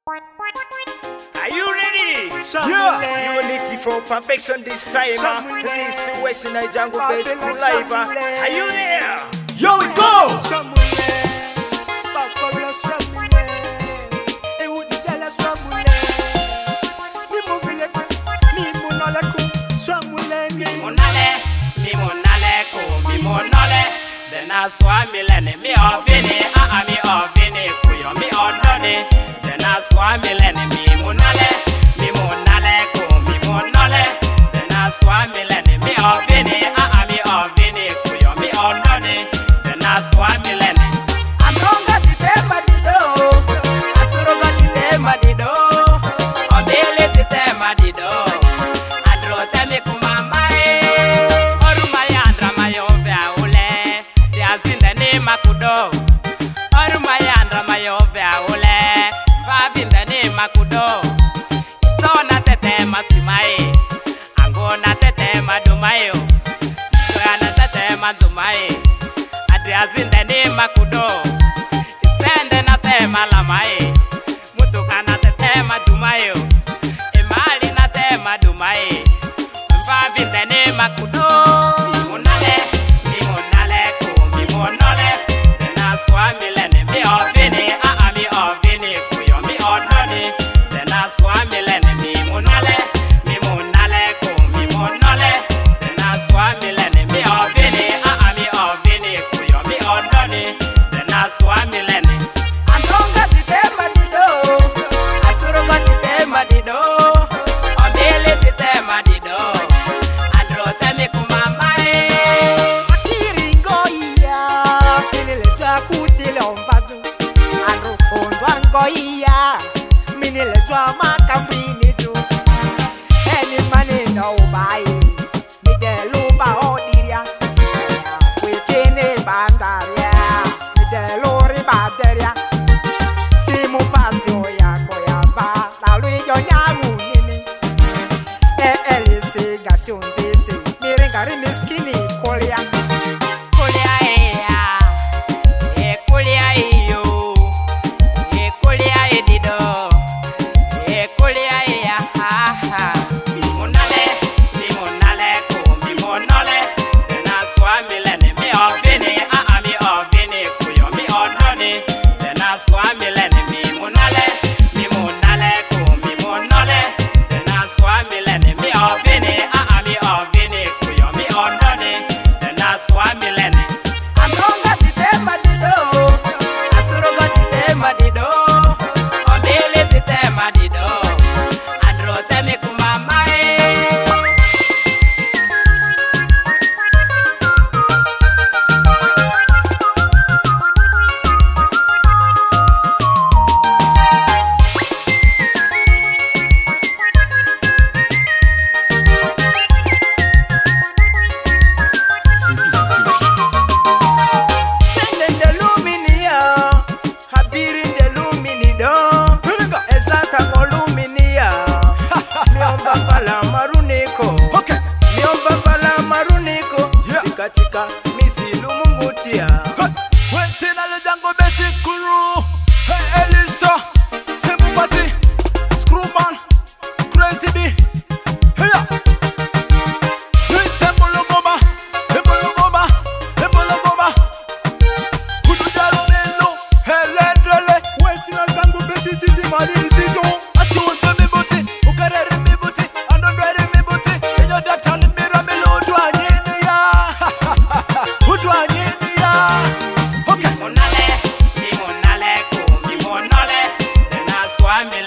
Are you ready? Yeah. Unity for perfection this time. This is West Nigeria Jungle Base Crew Live. Are you there? Yo, we go! Then swami lene mi ovini mi ovini kuyo mi onone then swami lene mi munale ko mi munale then swami lene mi ovini mi ovini kuyo mi onone then swami lene andonga titema dido asuroga titema dido obele titema dido adro temi kumama makudo Orumayandra mayove aule Vavindane makudo Tona tete masimae Angona tete madumayo Toyana tete madumae Adriazindane makudo Isende na te malamae Mutukana tete madumayo Emali na te madumae Vavindane makudo Swami lene mi ovini mi ovini kuyo mi ononi then swami lene mi munale ko mi munale then swami lene mi ovini mi ovini kuyo mi ononi then swami lene andonga titema dido asuroga titema dido omele titema dido andro temi kumamae Goya, minile jwa makambini ju. Any money no buy. Mide luba odiria. Wekene bandaria. Mide lori bateria. Simu pasio ya koyava. La lui yo nyaru nini. Elise gasyon zese. Mirengari miskini kolia. Swami lene mi munale ko mi munale then swami lene mi ovini kuyo mi onone then swami lene andonga titema dido asuroga titema dido omele titema dido andro temi kumamae Katika misilu mungutia Wetena le Jungle Base Crew. Hey Elisa, Simple Passy, Screwman, Crazy B. Hey ya. This Ebola Goma. Kudu jalo nelo, helendrele. Wetena Jungle Base titi maliri sito. Atuunte mi buti, ukarere mi buti, andondwere mi buti. Eyo datani mira melodu anyini ya. mi munale ko mi munale then swami